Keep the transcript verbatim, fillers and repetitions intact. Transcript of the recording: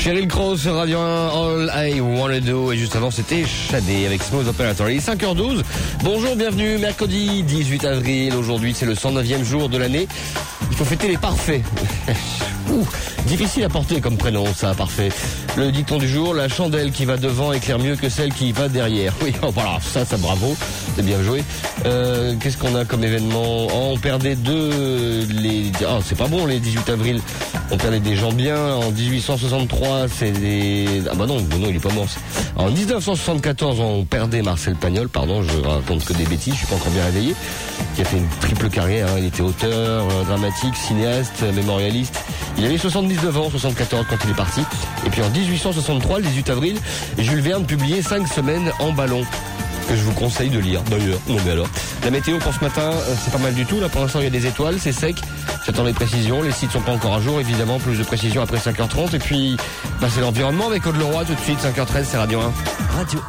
Sheryl Crow sur Radio un, All I Wanna Do. Et juste avant, c'était Shadé avec Smooth Operator. Il est cinq heures douze. Bonjour, bienvenue. Mercredi dix-huit avril. Aujourd'hui, c'est le cent neuvième jour de l'année. Il faut fêter les parfaits. Ouh, difficile à porter comme prénom, ça, parfait. Le dicton du jour, la chandelle qui va devant éclaire mieux que celle qui va derrière. Oui, oh, voilà, ça, ça, bravo. C'est bien joué. Euh, qu'est-ce qu'on a comme événement? Oh, on perdait deux, les, oh, c'est pas bon, les dix-huit avril. On perdait des gens bien. En dix-huit cent soixante-trois, c'est des, ah bah non, non, il est pas mort. En dix-neuf cent soixante-quatorze, on perdait Marcel Pagnol, pardon, je raconte que des bêtises, je suis pas encore bien réveillé, qui a fait une triple carrière, hein. Il était auteur, euh, dramatique, cinéaste, mémorialiste. Il avait soixante-dix-neuf ans, soixante-quatorze quand il est parti. Et puis en dix-huit cent soixante-trois, le dix-huit avril, Jules Verne publiait cinq semaines en ballon, que je vous conseille de lire, d'ailleurs. Non mais alors. La météo pour ce matin, c'est pas mal du tout. Là, pour l'instant, il y a des étoiles, c'est sec. J'attends les précisions. Les sites sont pas encore à jour, évidemment. Plus de précisions après cinq heures trente. Et puis, bah, c'est l'environnement avec Aude Leroy tout de suite, cinq heures treize, c'est Radio un. Radio